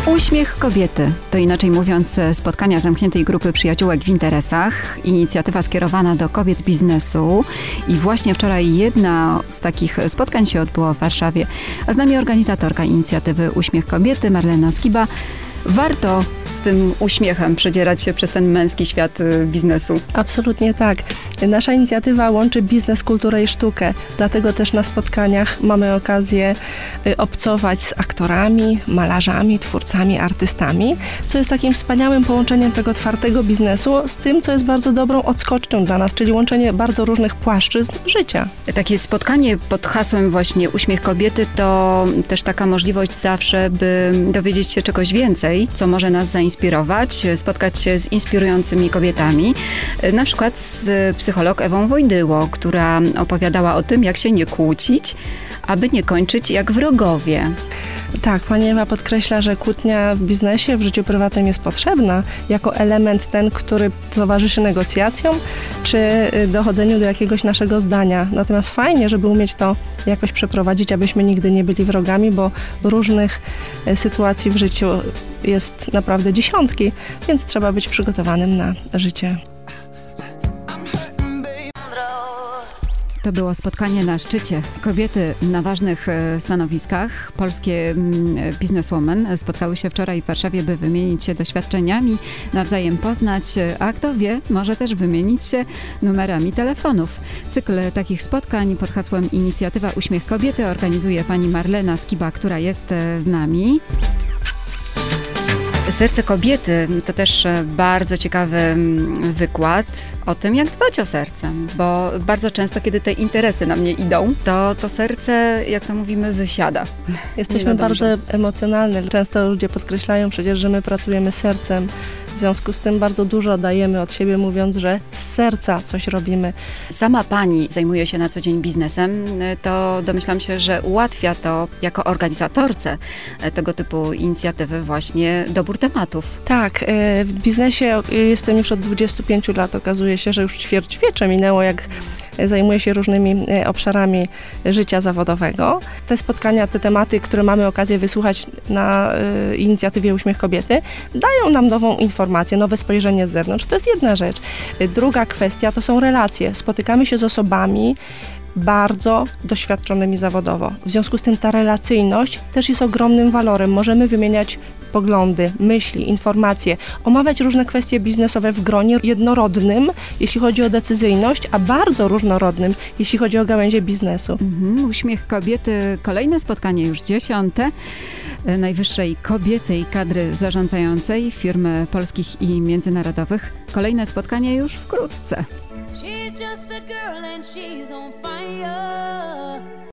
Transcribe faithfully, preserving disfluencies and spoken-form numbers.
Uśmiech kobiety to inaczej mówiąc spotkania zamkniętej grupy przyjaciółek w interesach, inicjatywa skierowana do kobiet biznesu i właśnie wczoraj jedna z takich spotkań się odbyła w Warszawie, a z nami organizatorka inicjatywy Uśmiech kobiety Marlena Skiba. Warto z tym uśmiechem przedzierać się przez ten męski świat biznesu. Absolutnie tak. Nasza inicjatywa łączy biznes, kulturę i sztukę. Dlatego też na spotkaniach mamy okazję obcować z aktorami, malarzami, twórcami, artystami, co jest takim wspaniałym połączeniem tego twardego biznesu z tym, co jest bardzo dobrą odskocznią dla nas, czyli łączenie bardzo różnych płaszczyzn życia. Takie spotkanie pod hasłem właśnie Uśmiech kobiety to też taka możliwość zawsze, by dowiedzieć się czegoś więcej, co może nas zainspirować, spotkać się z inspirującymi kobietami. Na przykład z psycholog Ewą Wojdyło, która opowiadała o tym, jak się nie kłócić, aby nie kończyć jak wrogowie. Tak, pani Ewa podkreśla, że kłótnia w biznesie, w życiu prywatnym jest potrzebna jako element ten, który towarzyszy negocjacjom czy dochodzeniu do jakiegoś naszego zdania. Natomiast fajnie, żeby umieć to jakoś przeprowadzić, abyśmy nigdy nie byli wrogami, bo różnych sytuacji w życiu jest naprawdę dziesiątki, więc trzeba być przygotowanym na życie. To było spotkanie na szczycie. Kobiety na ważnych stanowiskach, polskie bizneswomen, spotkały się wczoraj w Warszawie, by wymienić się doświadczeniami, nawzajem poznać, a kto wie, może też wymienić się numerami telefonów. Cykl takich spotkań pod hasłem Inicjatywa Uśmiech Kobiety organizuje pani Marlena Skiba, która jest z nami. Serce kobiety to też bardzo ciekawy wykład o tym, jak dbać o serce, bo bardzo często, kiedy te interesy na mnie idą, to to serce, jak to mówimy, wysiada. Jesteśmy bardzo emocjonalne. Często ludzie podkreślają przecież, że my pracujemy sercem. W związku z tym bardzo dużo dajemy od siebie, mówiąc, że z serca coś robimy. Sama pani zajmuje się na co dzień biznesem, to domyślam się, że ułatwia to jako organizatorce tego typu inicjatywy właśnie dobór tematów. Tak, w biznesie jestem już od dwudziestu pięciu lat. Okazuje się, że już ćwierćwiecze minęło, jak zajmuję się różnymi obszarami życia zawodowego. Te spotkania, te tematy, które mamy okazję wysłuchać na inicjatywie Uśmiech Kobiety, dają nam nową informację, nowe spojrzenie z zewnątrz. To jest jedna rzecz. Druga kwestia to są relacje. Spotykamy się z osobami bardzo doświadczonymi zawodowo. W związku z tym ta relacyjność też jest ogromnym walorem. Możemy wymieniać poglądy, myśli, informacje, omawiać różne kwestie biznesowe w gronie jednorodnym, jeśli chodzi o decyzyjność, a bardzo różnorodnym, jeśli chodzi o gałęzie biznesu. Mhm. Uśmiech kobiety, kolejne spotkanie, już dziesiąte, najwyższej kobiecej kadry zarządzającej firm polskich i międzynarodowych. Kolejne spotkanie już wkrótce. She's just a girl and she's on fire.